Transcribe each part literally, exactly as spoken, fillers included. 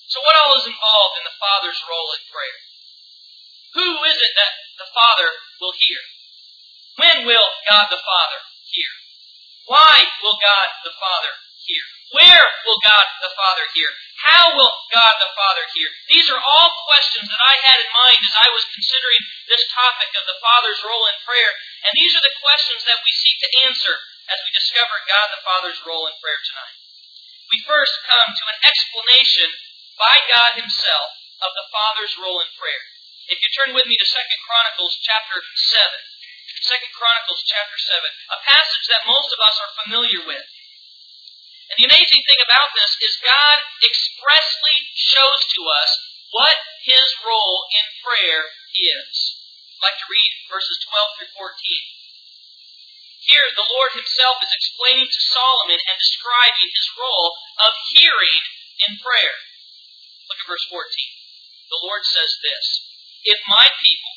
So what all is involved in the Father's role in prayer? Who is it that the Father will hear? When will God the Father hear? Why will God the Father hear? Where will God the Father hear? How will God the Father hear? These are all questions that I had in mind as I was considering this topic of the Father's role in prayer. And these are the questions that we seek to answer as we discover God the Father's role in prayer tonight. We first come to an explanation by God Himself of the Father's role in prayer. If you turn with me to Second Chronicles chapter seven. Second Chronicles chapter seven, a passage that most of us are familiar with. And the amazing thing about this is God expressly shows to us what His role in prayer is. I'd like to read verses twelve through fourteen. Here, the Lord Himself is explaining to Solomon and describing His role of hearing in prayer. Look at verse fourteen. The Lord says this, "If my people,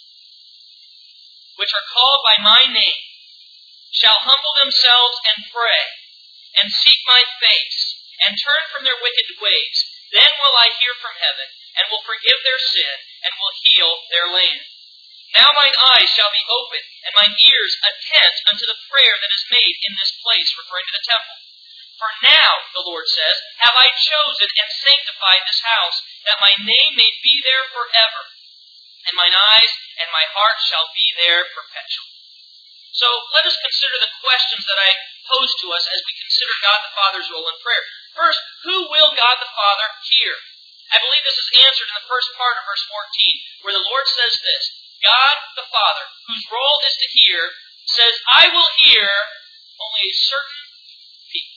which are called by my name, shall humble themselves and pray, and seek my face, and turn from their wicked ways, then will I hear from heaven, and will forgive their sin, and will heal their land. Now mine eyes shall be open, and mine ears attent unto the prayer that is made in this place," referring to the temple. "For now, the Lord says, have I chosen and sanctified this house, that my name may be there forever, and mine eyes and my heart shall be there perpetually." So let us consider the questions that I pose to us as we consider God the Father's role in prayer. First, who will God the Father hear? I believe this is answered in the first part of verse fourteen, where the Lord says this, God the Father, whose role is to hear, says, "I will hear only a certain people."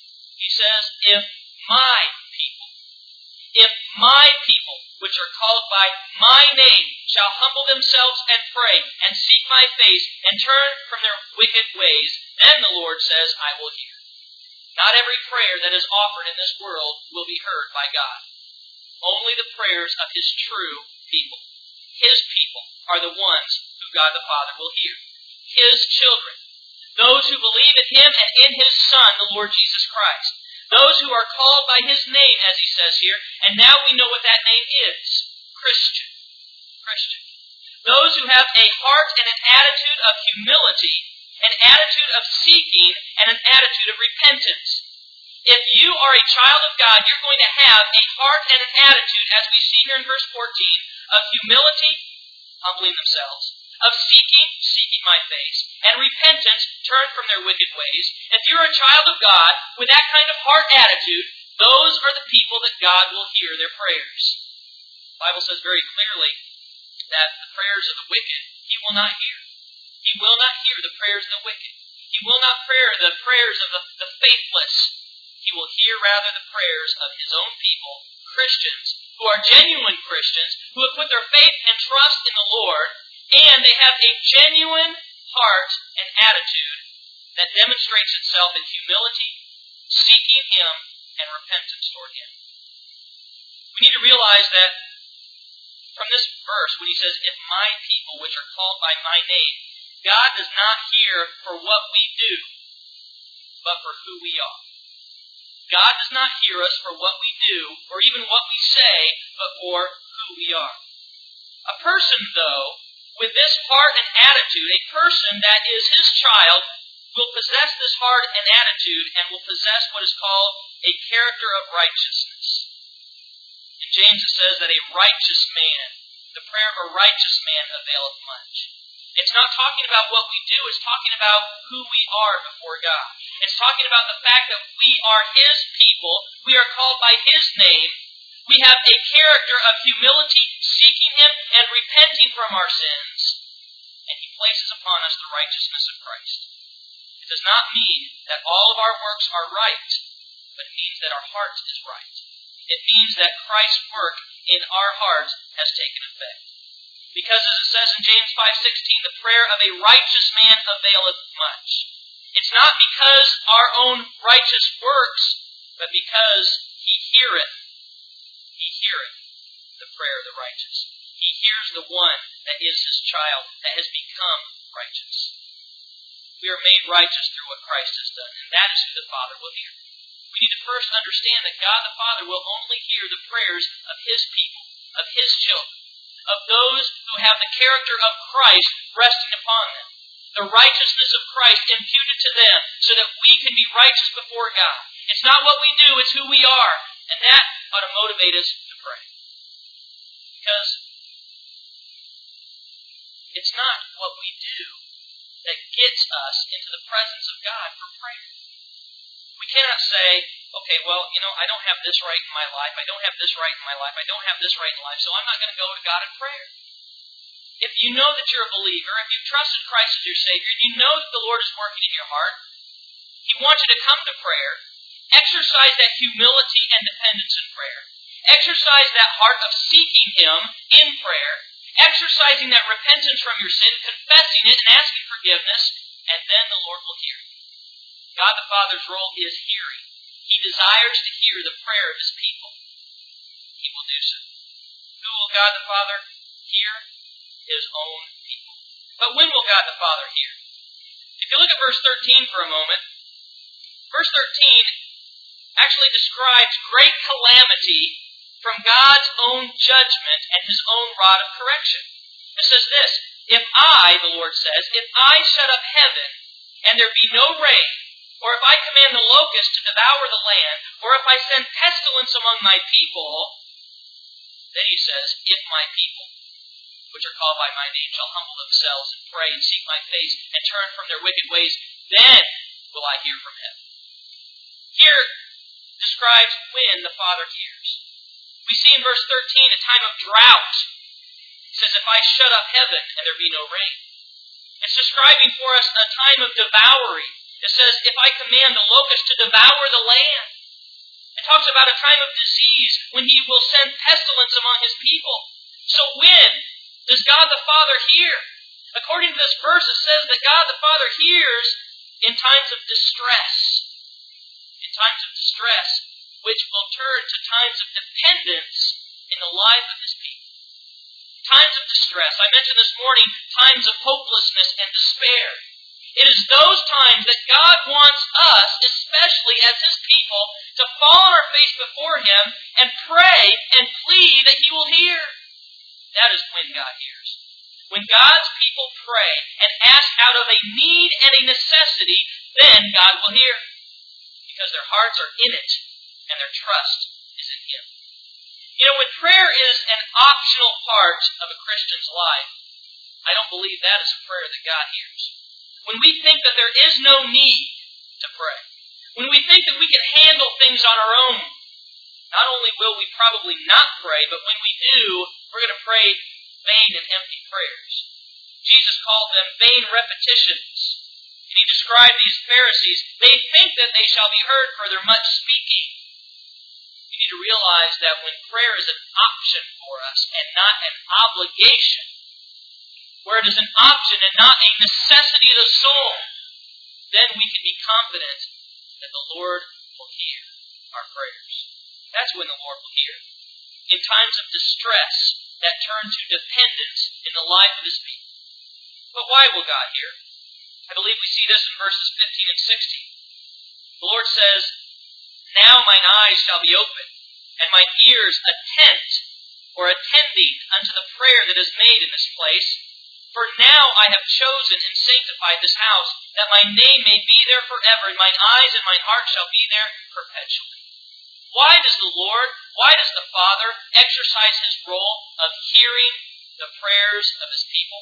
He says, "If my people, if my people, which are called by my name, shall humble themselves and pray, and seek my face, and turn from their wicked ways, then," the Lord says, "I will hear." Not every prayer that is offered in this world will be heard by God. Only the prayers of His true people. His people are the ones who God the Father will hear. His children. Those who believe in Him and in His Son, the Lord Jesus Christ. Those who are called by His name, as He says here, and now we know what that name is. Christian. Christian. Those who have a heart and an attitude of humility, an attitude of seeking, and an attitude of repentance. If you are a child of God, you're going to have a heart and an attitude, as we see here in verse fourteen, of humility, humbling themselves, of seeking, seeking my face, and repentance, turn from their wicked ways. If you're a child of God with that kind of heart attitude, those are the people that God will hear their prayers. The Bible says very clearly that the prayers of the wicked He will not hear. He will not hear the prayers of the wicked. He will not hear the prayers of the, the faithless. He will hear rather the prayers of His own people, Christians, who are genuine Christians, who have put their faith and trust in the Lord, and they have a genuine heart and attitude that demonstrates itself in humility, seeking Him, and repentance toward Him. We need to realize that from this verse, when He says, "If my people, which are called by my name," God does not hear for what we do, but for who we are. God does not hear us for what we do, or even what we say, but for who we are. A person, though, with this heart and attitude, a person that is His child, will possess this heart and attitude, and will possess what is called a character of righteousness. In James it says that a righteous man, the prayer of a righteous man availeth much. It's not talking about what we do, it's talking about who we are before God. It's talking about the fact that we are His people, we are called by His name, we have a character of humility, seeking Him and repenting from our sins, and He places upon us the righteousness of Christ. It does not mean that all of our works are right, but it means that our heart is right. It means that Christ's work in our hearts has taken effect. Because as it says in James five sixteen, the prayer of a righteous man availeth much. It's not because our own righteous works, but because He heareth. He heareth the prayer of the righteous. He hears the one that is His child, that has become righteous. We are made righteous through what Christ has done, and that is who the Father will hear. we need to first understand that God the Father will only hear the prayers of His people, of His children, of those who have the character of Christ resting upon them, the righteousness of Christ imputed to them so that we can be righteous before God. It's not what we do, it's who we are. And that ought to motivate us to pray. Because it's not what we do that gets us into the presence of God for prayer. We cannot say, okay, well, you know, I don't have this right in my life, I don't have this right in my life, I don't have this right in life, so I'm not going to go to God in prayer. If you know that you're a believer, if you've trusted Christ as your Savior, and you know that the Lord is working in your heart, He wants you to come to prayer, exercise that humility and dependence in prayer, exercise that heart of seeking Him in prayer, exercising that repentance from your sin, confessing it and asking forgiveness, and then the Lord will hear you. God the Father's role is hearing. He desires to hear the prayer of His people. He will do so. Who will God the Father hear? His own people. But when will God the Father hear? If you look at verse thirteen for a moment, verse thirteen actually describes great calamity from God's own judgment and His own rod of correction. It says this, if I, the Lord says, if I shut up heaven and there be no rain, or if I command the locust to devour the land, or if I send pestilence among my people, then He says, if my people, which are called by my name, shall humble themselves and pray and seek my face and turn from their wicked ways, then will I hear from heaven. Here describes when the Father hears. We see in verse thirteen a time of drought. It says, if I shut up heaven and there be no rain. It's describing for us a time of devouring. It says, if I command the locust to devour the land. It talks about a time of disease when He will send pestilence among His people. So when does God the Father hear? According to this verse, it says that God the Father hears in times of distress. In times of distress, which will turn to times of dependence in the life of His people. Times of distress. I mentioned this morning times of hopelessness and despair. It is those times that God wants us, especially as His people, to fall on our face before Him and pray and plead that He will hear. That is when God hears. When God's people pray and ask out of a need and a necessity, then God will hear. Because their hearts are in it and their trust is in Him. You know, when prayer is an optional part of a Christian's life, I don't believe that is a prayer that God hears. When we think that there is no need to pray, when we think that we can handle things on our own, not only will we probably not pray, but when we do, we're going to pray vain and empty prayers. Jesus called them vain repetitions. And He described these Pharisees, they think that they shall be heard for their much speaking. You need to realize that when prayer is an option for us and not an obligation, where it is an option and not a necessity of the soul, then we can be confident that the Lord will hear our prayers. That's when the Lord will hear. In times of distress that turn to dependence in the life of His people. But why will God hear? I believe we see this in verses fifteen and sixteen. The Lord says, now mine eyes shall be open, and mine ears attent, or attending unto the prayer that is made in this place. For now I have chosen and sanctified this house, that my name may be there forever, and mine eyes and mine heart shall be there perpetually. Why does the Lord, why does the Father exercise His role of hearing the prayers of His people?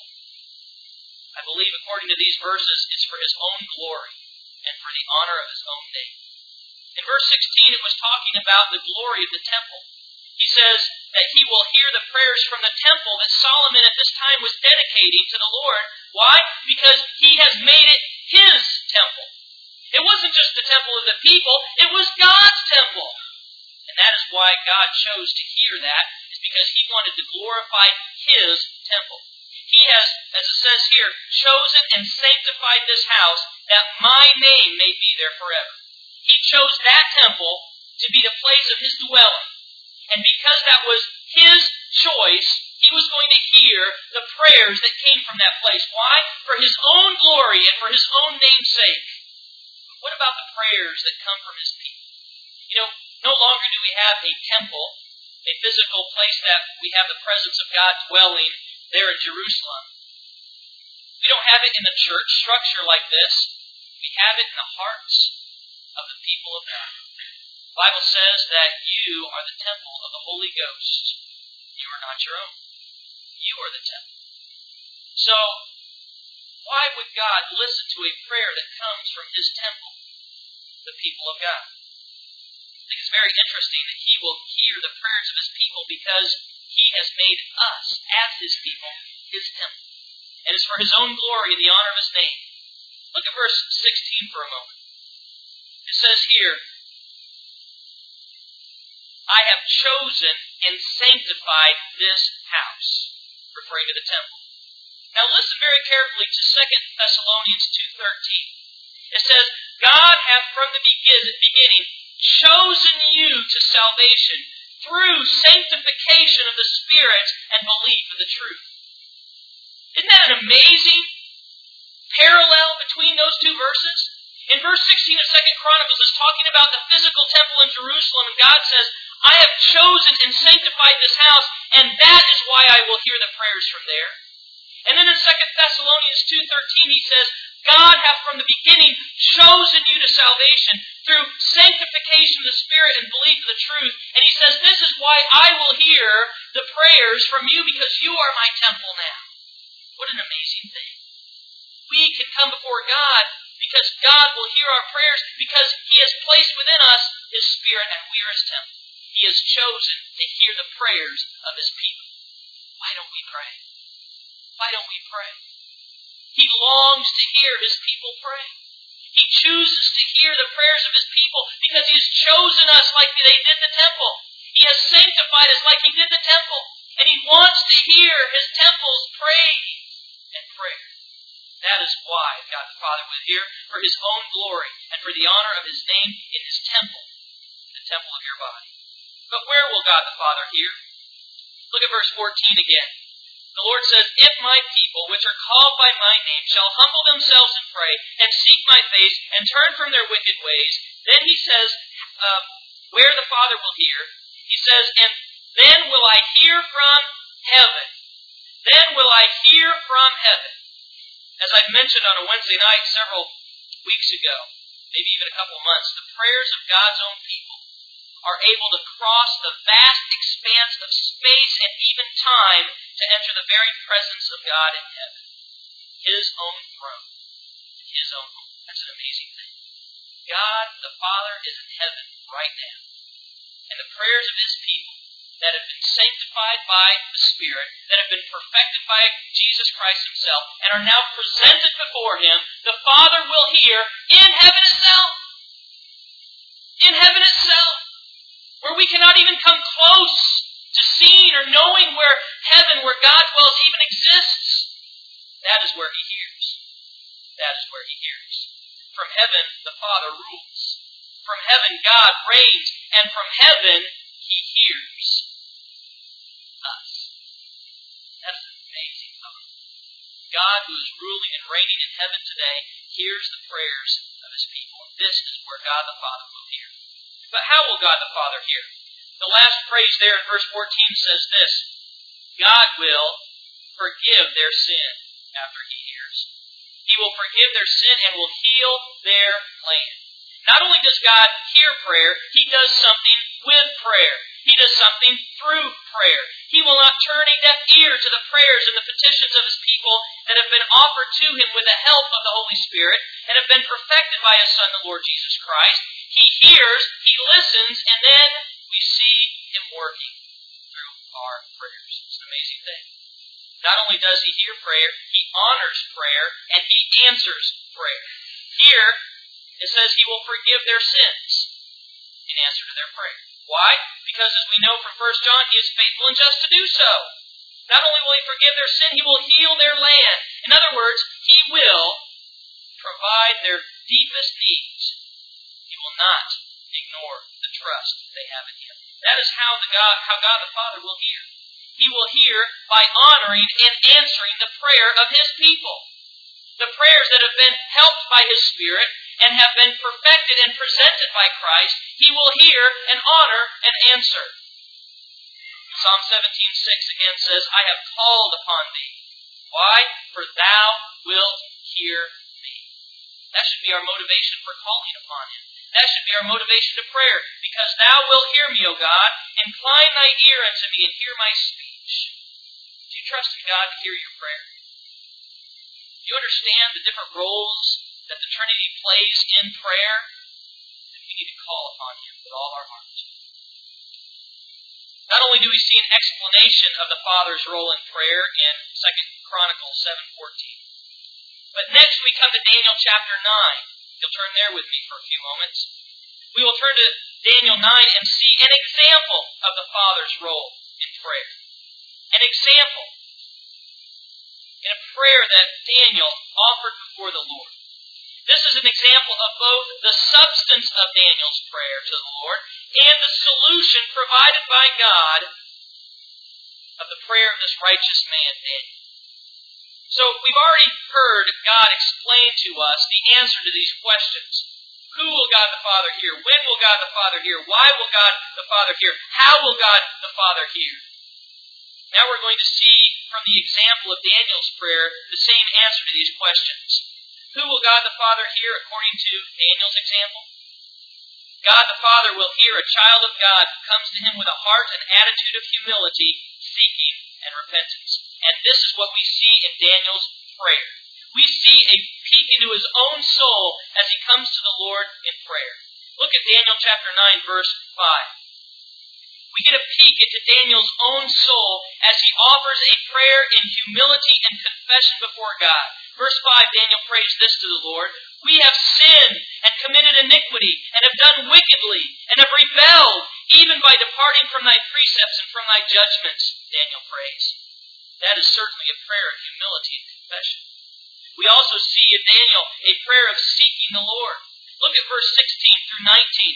I believe, according to these verses, it's for His own glory and for the honor of His own name. In verse sixteen, it was talking about the glory of the temple. He says that He will hear the prayers from the temple that Solomon at this time was dedicating to the Lord. Why? Because He has made it His temple. It wasn't just the temple of the people, it was God's temple. And that is why God chose to hear that, is because He wanted to glorify His temple. He has, as it says here, chosen and sanctified this house that my name may be there forever. He chose that temple to be the place of His dwelling. And because that was His choice, He was going to hear the prayers that came from that place. Why? For His own glory and for His own name's sake. What about the prayers that come from His people? You know, no longer do we have a temple, a physical place that we have the presence of God dwelling there in Jerusalem. We don't have it in the church structure like this. We have it in the hearts of the people of God. The Bible says that you are the temple of the Holy Ghost. You are not your own. You are the temple. So, why would God listen to a prayer that comes from His temple, the people of God? I think it's very interesting that He will hear the prayers of His people because He has made us, as His people, His temple. And it's for His own glory and the honor of His name. Look at verse sixteen for a moment. It says here, I have chosen and sanctified this house, referring to the temple. Now listen very carefully to Second Thessalonians two thirteen. It says, God hath from the beginning chosen you to salvation through sanctification of the Spirit and belief of the truth. Isn't that an amazing parallel between those two verses? In verse sixteen of Second Chronicles, it's talking about the physical temple in Jerusalem, and God says, I have chosen and sanctified this house, and that is why I will hear the prayers from there. And then in Second Thessalonians two thirteen, he says, God hath from the beginning chosen you to salvation through sanctification of the Spirit and belief of the truth. And he says, this is why I will hear the prayers from you, because you are my temple now. What an amazing thing. We can come before God because God will hear our prayers, because He has placed within us His Spirit and we are His temple. He has chosen to hear the prayers of His people. Why don't we pray? Why don't we pray? He longs to hear His people pray. He chooses to hear the prayers of His people because He has chosen us like they did the temple. He has sanctified us like He did the temple. And He wants to hear His temple's praise and prayer. That is why God the Father will hear, for His own glory and for the honor of His name in His temple, the temple of your body. But where will God the Father hear? Look at verse fourteen again. The Lord says, if my people, which are called by my name, shall humble themselves and pray, and seek my face, and turn from their wicked ways, then He says, um, where the Father will hear, He says, and then will I hear from heaven. Then will I hear from heaven. As I mentioned on a Wednesday night several weeks ago, maybe even a couple months, the prayers of God's own people are able to cross the vast expanse of space and even time to enter the very presence of God in heaven. His own throne. His own home. That's an amazing thing. God the Father is in heaven right now. And the prayers of His people that have been sanctified by the Spirit, that have been perfected by Jesus Christ Himself, and are now presented before Him, the Father will hear in heaven itself. In heaven itself. Where we cannot even come close to seeing or knowing where heaven, where God dwells, even exists. That is where He hears. That is where He hears. From heaven, the Father rules. From heaven, God reigns. And from heaven, He hears us. That's an amazing thought. God, who is ruling and reigning in heaven today, hears the prayers of His people. This is where God the Father will hear. But how will God the Father hear? The last phrase there in verse fourteen says this, God will forgive their sin after He hears. He will forgive their sin and will heal their land. Not only does God hear prayer, He does something with prayer. He does something through prayer. He will not turn a deaf ear to the prayers and the petitions of His people that have been offered to Him with the help of the Holy Spirit and have been perfected by His Son, the Lord Jesus Christ. He hears, He listens, and then we see Him working through our prayers. It's an amazing thing. Not only does He hear prayer, He honors prayer, and He answers prayer. Here, it says He will forgive their sins in answer to their prayer. Why? Because as we know from First John, He is faithful and just to do so. Not only will He forgive their sin, He will heal their land. In other words, He will provide their deepest needs. He will not ignore the trust they have in Him. That is how, the God, how God the Father will hear. He will hear by honoring and answering the prayer of His people. The prayers that have been helped by His Spirit and have been perfected and presented by Christ, he will hear and honor and answer. Psalm seventeen six again says, I have called upon thee. Why? For thou wilt hear me. That should be our motivation for calling upon him. That should be our motivation to prayer. Because thou wilt hear me, O God. Incline thy ear unto me and hear my speech. Do you trust in God to hear your prayer? Do you understand the different roles that the Trinity plays in prayer? Then we need to call upon him with all our heart. Not only do we see an explanation of the Father's role in prayer in Second Chronicles seven fourteen, but next we come to Daniel chapter nine. You'll turn there with me for a few moments. We will turn to Daniel nine and see an example of the Father's role in prayer. An example in a prayer that Daniel offered before the Lord. This is an example of both the substance of Daniel's prayer to the Lord and the solution provided by God of the prayer of this righteous man, Daniel. So we've already heard God explain to us the answer to these questions. Who will God the Father hear? When will God the Father hear? Why will God the Father hear? How will God the Father hear? Now we're going to see from the example of Daniel's prayer the same answer to these questions. Who will God the Father hear according to Daniel's example? God the Father will hear a child of God who comes to him with a heart and attitude of humility, seeking and repentance. And this is what we see in Daniel's prayer. We see a peek into his own soul as he comes to the Lord in prayer. Look at Daniel chapter nine, verse five. We get a peek into Daniel's own soul as he offers a prayer in humility and confession before God. Verse five, Daniel prays this to the Lord. We have sinned and committed iniquity and have done wickedly and have rebelled even by departing from thy precepts and from thy judgments, Daniel prays. That is certainly a prayer of humility and confession. We also see in Daniel a prayer of seeking the Lord. Look at verse sixteen through nineteen.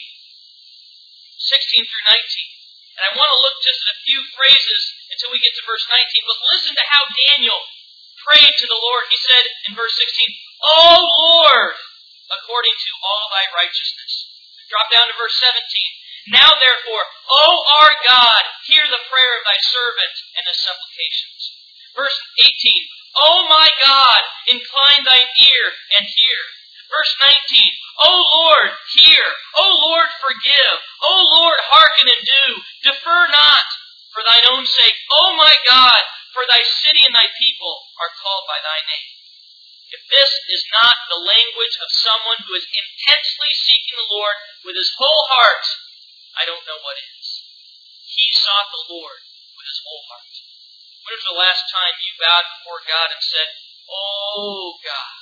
sixteen through nineteen. And I want to look just at a few phrases until we get to verse nineteen. But listen to how Daniel prayed to the Lord. He said in verse sixteen, O Lord, according to all thy righteousness. Drop down to verse seventeen. Now therefore, O our God, hear the prayer of thy servant and his supplications. Verse eighteen. O my God, incline thine ear and hear. Verse nineteen. O Lord, hear. O Lord, forgive. O Lord, hearken and do. Defer not for thine own sake. O my God, for thy city and thy people are called by thy name. If this is not the language of someone who is intensely seeking the Lord with his whole heart, I don't know what is. He sought the Lord with his whole heart. When was the last time you bowed before God and said, Oh God,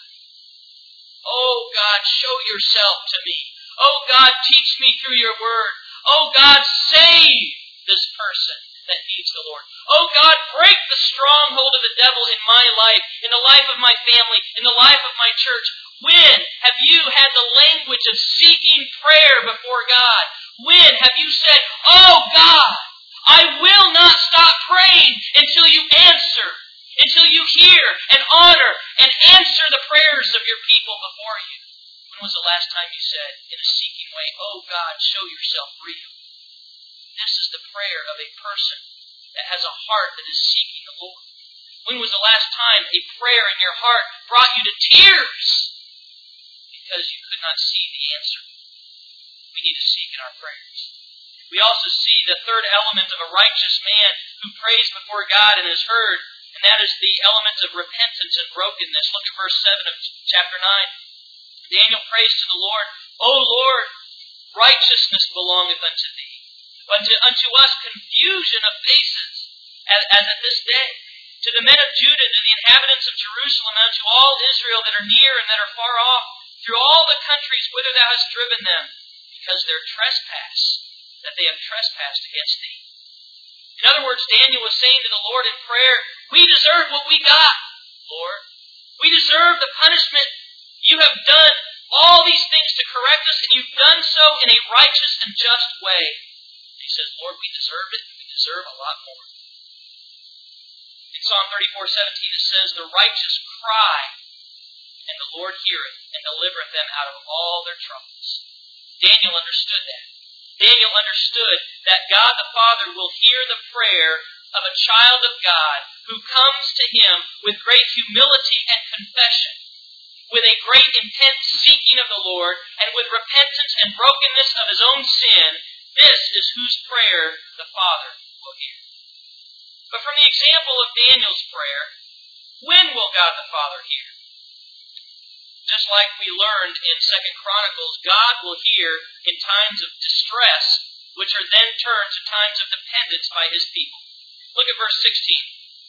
oh God, show yourself to me. Oh God, teach me through your word. Oh God, save this person that needs the Lord. Oh God, break the stronghold of the devil in my life, in the life of my family, in the life of my church. When have you had the language of seeking prayer before God? When have you said, Oh God, I will not stop praying until you answer, until you hear and honor and answer the prayers of your people before you? When was the last time you said, in a seeking way, Oh God, show yourself real? This is the prayer of a person that has a heart that is seeking the Lord. When was the last time a prayer in your heart brought you to tears because you could not see the answer? We need to seek in our prayers. We also see the third element of a righteous man who prays before God and is heard, and that is the element of repentance and brokenness. Look at verse seven of chapter nine. Daniel prays to the Lord, O Lord, righteousness belongeth unto thee, but to, unto us confusion of faces, as, as at this day. To the men of Judah, to the inhabitants of Jerusalem, and unto all Israel that are near and that are far off, through all the countries whither thou hast driven them, because their trespass, that they have trespassed against thee. In other words, Daniel was saying to the Lord in prayer, we deserve what we got, Lord. We deserve the punishment. You have done all these things to correct us, and you've done so in a righteous and just way. And he says, Lord, we deserve it. We deserve a lot more. In Psalm thirty-four seventeen it says, the righteous cry, and the Lord heareth, and delivereth them out of all their troubles. Daniel understood that. Daniel understood that God the Father will hear the prayer of a child of God who comes to Him with great humility and confession, with a great intense seeking of the Lord, and with repentance and brokenness of his own sin. This is whose prayer the Father will hear. But from the example of Daniel's prayer, when will God the Father hear? Just like we learned in Second Chronicles, God will hear in times of distress, which are then turned to times of dependence by His people. Look at verse sixteen.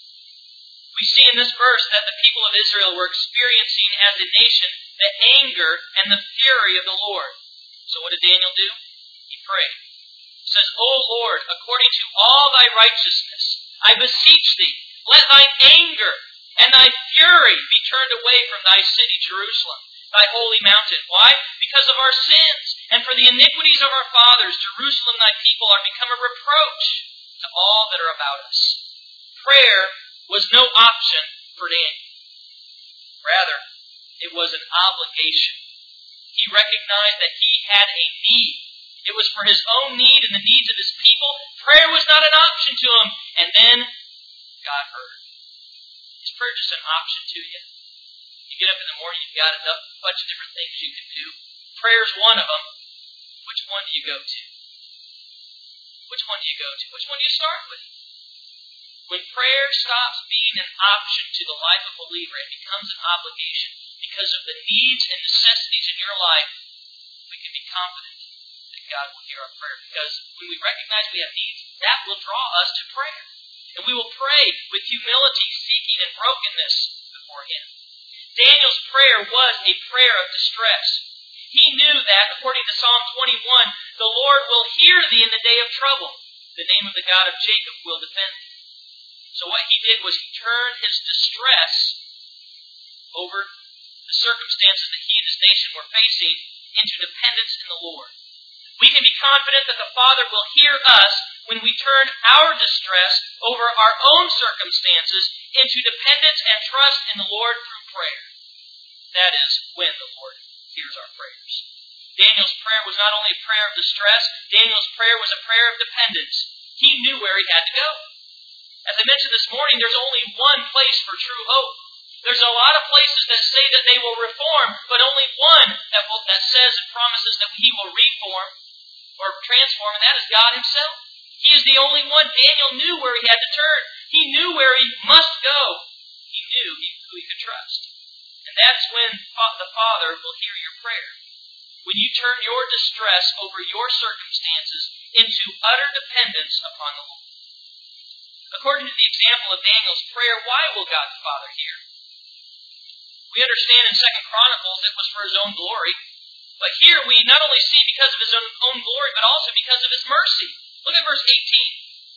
We see in this verse that the people of Israel were experiencing as a nation the anger and the fury of the Lord. So what did Daniel do? He prayed. It says, O Lord, according to all thy righteousness, I beseech thee, let thine anger and thy fury be turned away from thy city Jerusalem, thy holy mountain. Why? Because of our sins, and for the iniquities of our fathers, Jerusalem thy people are become a reproach to all that are about us. Prayer was no option for Daniel. Rather, it was an obligation. He recognized that he had a need. It was for his own need and the needs of his people. Prayer was not an option to him. And then God heard. Is prayer just an option to you? You get up in the morning, you've got a bunch of different things you can do. Prayer is one of them. Which one do you go to? Which one do you go to? Which one do you start with? When prayer stops being an option to the life of a believer, it becomes an obligation. Because of the needs and necessities in your life, we can be confident that God will hear our prayer. Because when we recognize we have needs, that will draw us to prayer. And we will pray with humility, seeking, and brokenness before Him. Daniel's prayer was a prayer of distress. He knew that, according to Psalm twenty-one, the Lord will hear thee in the day of trouble. The name of the God of Jacob will defend thee. So what he did was he turned his distress over the circumstances that he and his nation were facing into dependence in the Lord. We can be confident that the Father will hear us when we turn our distress over our own circumstances into dependence and trust in the Lord through prayer. That is when the Lord hears our prayers. Daniel's prayer was not only a prayer of distress, Daniel's prayer was a prayer of dependence. He knew where he had to go. As I mentioned this morning, there's only one place for true hope. There's a lot of places that say that they will reform, but only one that will, that says and promises that He will reform or transform, and that is God Himself. He is the only one. Daniel knew where he had to turn. He knew where he must go. He knew who he could trust. And that's when the Father will hear your prayer. When you turn your distress over your circumstances into utter dependence upon the Lord. According to the example of Daniel's prayer, why will God the Father hear? We understand in Second Chronicles it was for His own glory. But here we not only see because of His own, own glory, but also because of His mercy. Look at verse eighteen.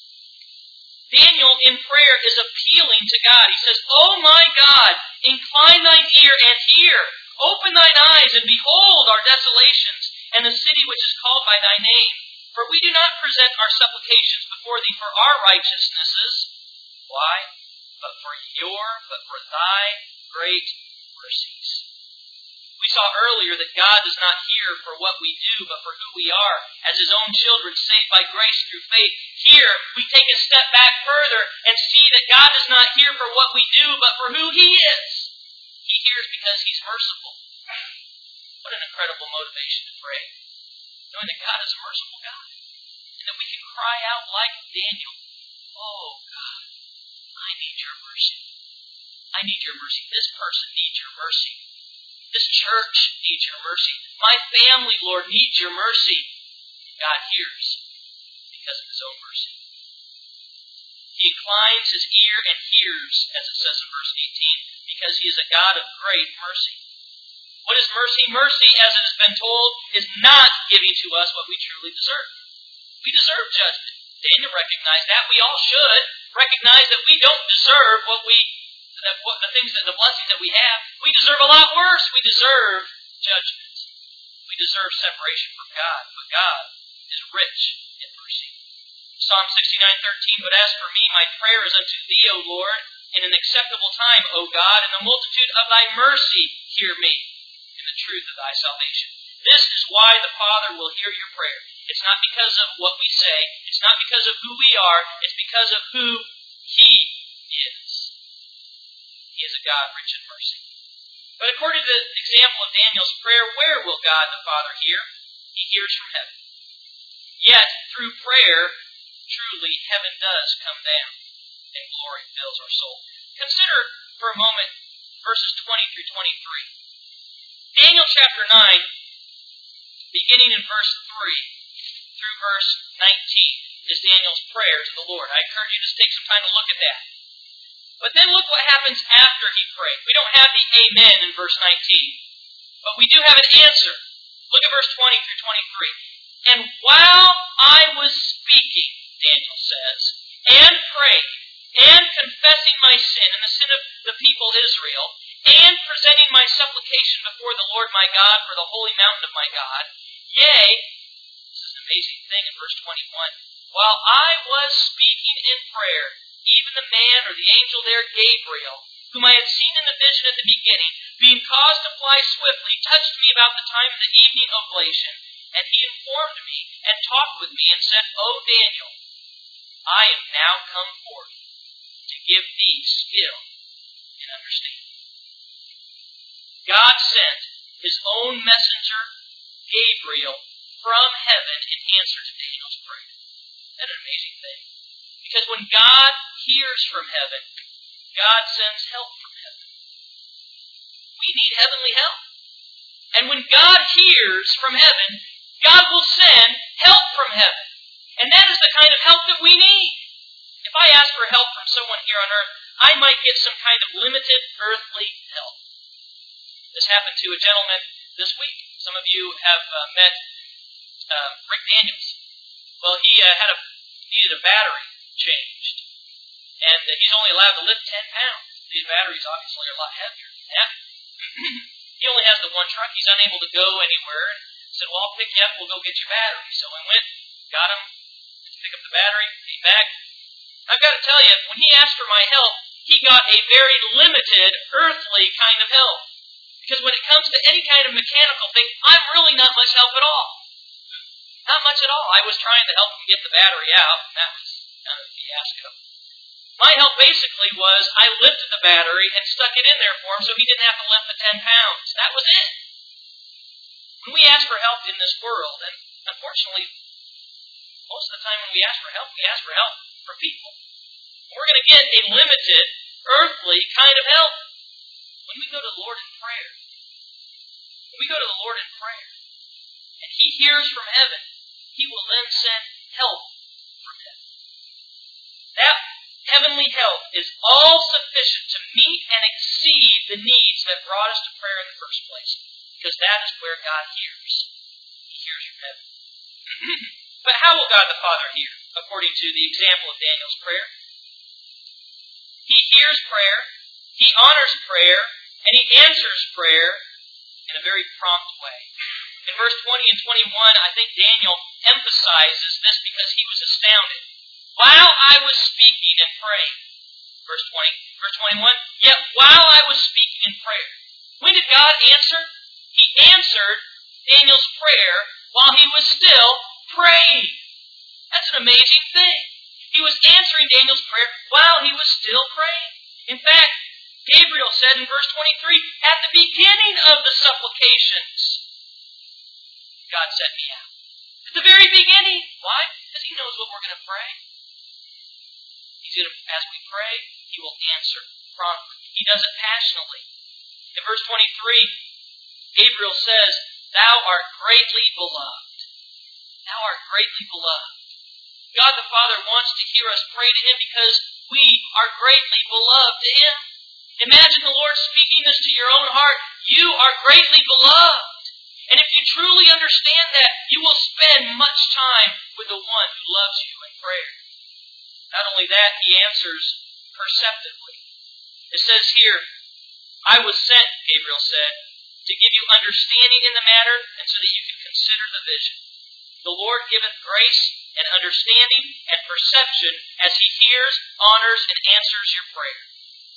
Daniel in prayer is appealing to God. He says, O my God, incline thine ear and hear. Open thine eyes and behold our desolations, and the city which is called by thy name. For we do not present our supplications before thee for our righteousnesses. Why? But for your, but for thy great mercies. We saw earlier that God does not hear for what we do, but for who we are, as His own children saved by grace through faith. Here, we take a step back further and see that God does not hear for what we do, but for who He is. He hears because He's merciful. What an incredible motivation to pray. Knowing that God is a merciful God. And that we can cry out like Daniel, Oh God, I need your mercy. I need your mercy. This person needs your mercy. This church needs your mercy. My family, Lord, needs your mercy. God hears because of His own mercy. He inclines His ear and hears, as it says in verse eighteen, because He is a God of great mercy. What is mercy? Mercy, as it has been told, is not giving to us what we truly deserve. We deserve judgment. Daniel recognized that. We all should recognize that we don't deserve what we, that what the things, that the blessings that we have. We deserve a lot worse. We deserve judgment. We deserve separation from God. But God is rich in mercy. Psalm sixty-nine thirteen, But as for me, my prayer is unto thee, O Lord, in an acceptable time, O God, in the multitude of thy mercy, hear me in the truth of thy salvation. This is why the Father will hear your prayer. It's not because of what we say. It's not because of who we are. It's because of who He is. He is a God rich in mercy. But according to the example of Daniel's prayer, where will God the Father hear? He hears from heaven. Yet, through prayer, truly heaven does come down, and glory fills our soul. Consider for a moment verses twenty through twenty-three. Daniel chapter nine, beginning in verse three through verse nineteen, is Daniel's prayer to the Lord. I encourage you to take some time to look at that. But then look what happens after he prayed. We don't have the amen in verse nineteen, but we do have an answer. Look at verse twenty through twenty-three. And while I was speaking, Daniel says, and praying, and confessing my sin and the sin of the people Israel, and presenting my supplication before the Lord my God for the holy mountain of my God, yea, this is an amazing thing in verse twenty-one, while I was speaking in prayer, even the man or the angel there, Gabriel, whom I had seen in the vision at the beginning, being caused to fly swiftly, touched me about the time of the evening oblation, and he informed me and talked with me and said, O Daniel, I am now come forth to give thee skill and understanding. God sent His own messenger, Gabriel, from heaven in answer to Daniel's prayer. Isn't that an amazing thing? Because when God hears from heaven, God sends help from heaven. We need heavenly help. And when God hears from heaven, God will send help from heaven. And that is the kind of help that we need. If I ask for help from someone here on earth, I might get some kind of limited earthly help. This happened to a gentleman this week. Some of you have uh, met uh, Rick Daniels. Well, he uh, had a needed a battery changed. And uh, he's only allowed to lift ten pounds. These batteries obviously are a lot heavier than that. He only has the one truck. He's unable to go anywhere. And said, well, I'll pick you up. We'll go get your battery. So I went, got him, to pick up the battery, came back. I've got to tell you, when he asked for my help, he got a very limited, earthly kind of help. Because when it comes to any kind of mechanical thing, I'm really not much help at all. Not much at all. I was trying to help him get the battery out, and that was kind of a fiasco. My help basically was I lifted the battery and stuck it in there for him so he didn't have to lift the ten pounds. That was it. When we ask for help in this world, and unfortunately, most of the time when we ask for help, we ask for help from people. We're going to get a limited, earthly kind of help. When we go to the Lord in prayer, when we go to the Lord in prayer, and He hears from heaven, He will then send help from heaven. That heavenly help is all sufficient to meet and exceed the needs that brought us to prayer in the first place. Because that is where God hears. He hears from heaven. But how will God the Father hear, according to the example of Daniel's prayer? He hears prayer, He honors prayer, and He answers prayer in a very prompt way. In verse twenty and twenty-one, I think Daniel emphasizes this because he was astounded. While I was speaking and praying, verse twenty, verse twenty-one, yet while I was speaking in prayer. When did God answer? He answered Daniel's prayer while he was still praying. That's an amazing thing. He was answering Daniel's prayer while he was still praying. In fact, Gabriel said in verse twenty-three, at the beginning of the supplications, God sent me out. At the very beginning. Why? Because He knows what we're going to pray. He's going to, as we pray, He will answer promptly. He does it passionately. In verse twenty-three, Gabriel says, thou art greatly beloved. Thou art greatly beloved. God the Father wants to hear us pray to Him because we are greatly beloved to Him. Imagine the Lord speaking this to your own heart. You are greatly beloved. And if you truly understand that, you will spend much time with the one who loves you in prayer. Not only that, He answers perceptively. It says here, I was sent, Gabriel said, to give you understanding in the matter, and so that you can consider the vision. The Lord giveth grace and understanding and perception as He hears, honors, and answers your prayer.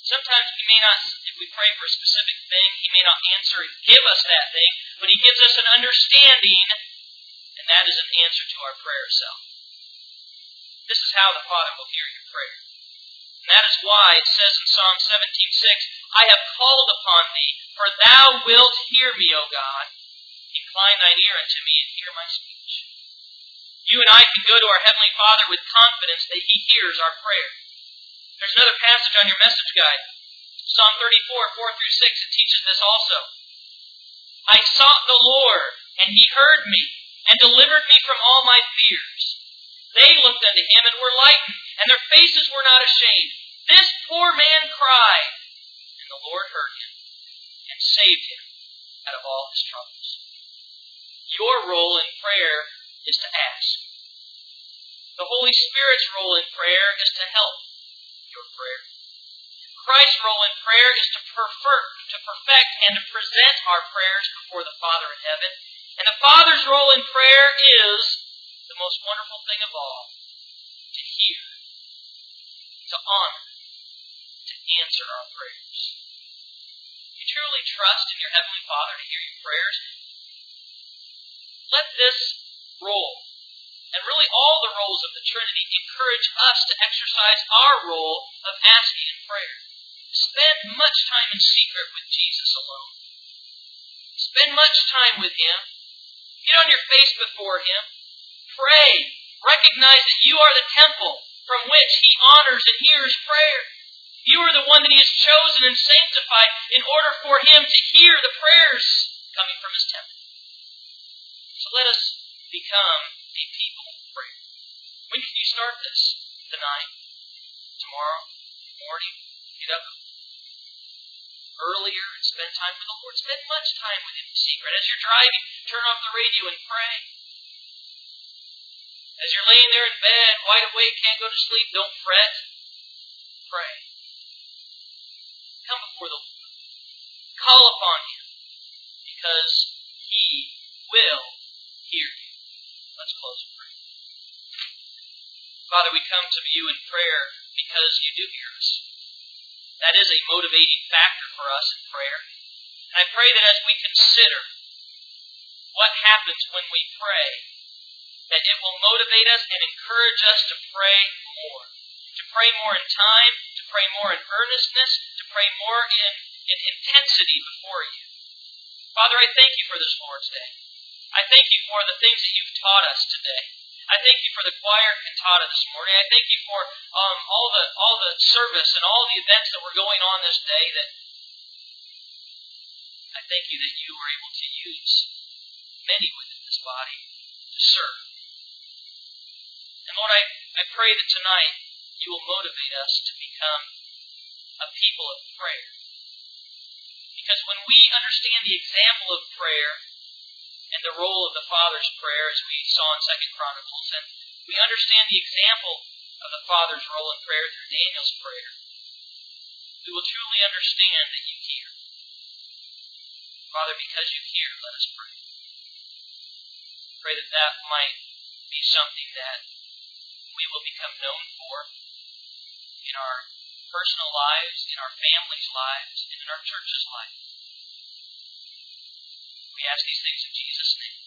Sometimes He may not, if we pray for a specific thing, He may not answer and give us that thing, but He gives us an understanding, and that is an answer to our prayer itself. This is how the Father will hear your prayer. And that is why it says in Psalm seventeen six, I have called upon Thee, for Thou wilt hear me, O God. Incline Thine ear unto me and hear my speech. You and I can go to our Heavenly Father with confidence that He hears our prayer. There's another passage on your message guide. Psalm thirty-four, four through six, it teaches this also. I sought the Lord, and He heard me, and delivered me from all my fears. They looked unto Him and were lightened, and their faces were not ashamed. This poor man cried, and the Lord heard him, and saved him out of all his troubles. Your role in prayer is to ask. The Holy Spirit's role in prayer is to help your prayer. Christ's role in prayer is to perfect, to perfect and to present our prayers before the Father in heaven. And the Father's role in prayer is the most wonderful thing of all, to hear, to honor, to answer our prayers. You truly trust in your Heavenly Father to hear your prayers? Let this role, and really all the roles of the Trinity, encourage us to exercise our role of asking in prayer. Spend much time in secret with Jesus alone. Spend much time with Him. Get on your face before Him. Pray. Recognize that you are the temple from which He honors and hears prayer. You are the one that He has chosen and sanctified in order for Him to hear the prayers coming from His temple. So let us become a people of prayer. When can you start this? Tonight? Tomorrow? Morning? Get up earlier and spend time with the Lord. Spend much time with Him in secret. As you're driving, turn off the radio and pray. As you're laying there in bed, wide awake, can't go to sleep, don't fret. Pray. Come before the Lord. Call upon Him, because He will hear you. Let's close in prayer. Father, we come to you in prayer because you do hear us. That is a motivating factor for us in prayer. And I pray that as we consider what happens when we pray, that it will motivate us and encourage us to pray more. To pray more in time, to pray more in earnestness, to pray more in, in intensity before you. Father, I thank you for this Lord's Day. I thank you for the things that you've taught us today. I thank you for the choir cantata this morning. I thank you for um, all the all the service and all the events that were going on this day. That I thank you that you were able to use many within this body to serve. And Lord, I, I pray that tonight you will motivate us to become a people of prayer. Because when we understand the example of prayer and the role of the Father's prayer, as we saw in Second Chronicles, and we understand the example of the Father's role in prayer through Daniel's prayer, we will truly understand that you hear. Father, because you hear, let us pray. Pray that that might be something that we will become known for in our personal lives, in our families' lives, and in our church's life. We ask these things in Jesus' name.